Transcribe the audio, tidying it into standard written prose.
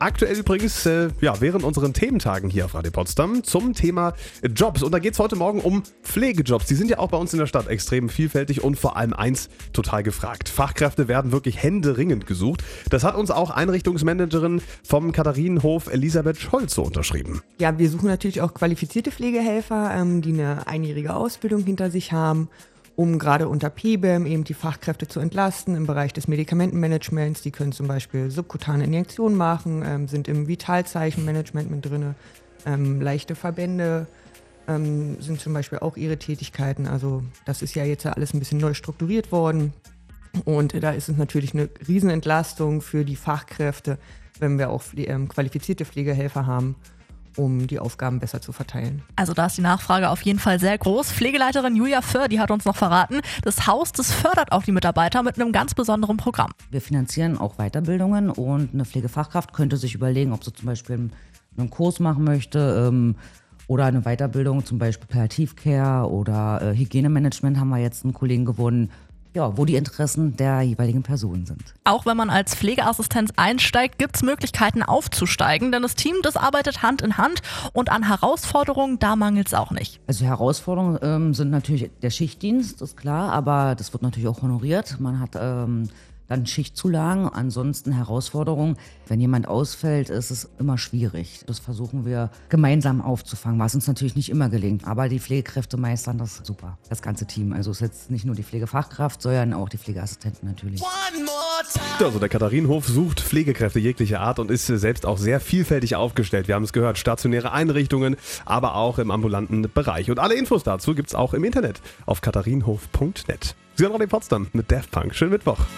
Aktuell übrigens, während unseren Thementagen hier auf Radio Potsdam zum Thema Jobs. Und da geht es heute Morgen um Pflegejobs. Die sind ja auch bei uns in der Stadt extrem vielfältig und vor allem eins total gefragt. Fachkräfte werden wirklich händeringend gesucht. Das hat uns auch Einrichtungsmanagerin vom Katharinenhof Elisabeth Scholz so unterschrieben. Ja, wir suchen natürlich auch qualifizierte Pflegehelfer, die eine einjährige Ausbildung hinter sich haben, um gerade unter PBEM eben die Fachkräfte zu entlasten im Bereich des Medikamentenmanagements. Die können zum Beispiel subkutane Injektionen machen, sind im Vitalzeichenmanagement mit drin. Leichte Verbände sind zum Beispiel auch ihre Tätigkeiten. Also das ist ja jetzt alles ein bisschen neu strukturiert worden. Und da ist es natürlich eine Riesenentlastung für die Fachkräfte, wenn wir auch qualifizierte Pflegehelfer haben, um die Aufgaben besser zu verteilen. Also da ist die Nachfrage auf jeden Fall sehr groß. Pflegeleiterin Julia Föhr, die hat uns noch verraten, das Haus, das fördert auch die Mitarbeiter mit einem ganz besonderen Programm. Wir finanzieren auch Weiterbildungen und eine Pflegefachkraft könnte sich überlegen, ob sie zum Beispiel einen Kurs machen möchte oder eine Weiterbildung, zum Beispiel Palliativcare oder Hygienemanagement haben wir jetzt einen Kollegen gewonnen. Ja, wo die Interessen der jeweiligen Personen sind. Auch wenn man als Pflegeassistenz einsteigt, gibt es Möglichkeiten aufzusteigen, denn das Team, das arbeitet Hand in Hand und an Herausforderungen, da mangelt es auch nicht. Also Herausforderungen sind natürlich der Schichtdienst, ist klar, aber das wird natürlich auch honoriert. Man hat dann Schichtzulagen, ansonsten Herausforderungen. Wenn jemand ausfällt, ist es immer schwierig. Das versuchen wir gemeinsam aufzufangen, was uns natürlich nicht immer gelingt. Aber die Pflegekräfte meistern das super, das ganze Team. Also es ist jetzt nicht nur die Pflegefachkraft, sondern auch die Pflegeassistenten natürlich. Also der Katharinenhof sucht Pflegekräfte jeglicher Art und ist selbst auch sehr vielfältig aufgestellt. Wir haben es gehört, stationäre Einrichtungen, aber auch im ambulanten Bereich. Und alle Infos dazu gibt es auch im Internet auf katharinenhof.net. Sie hören Radio Potsdam mit Daft Punk. Schönen Mittwoch.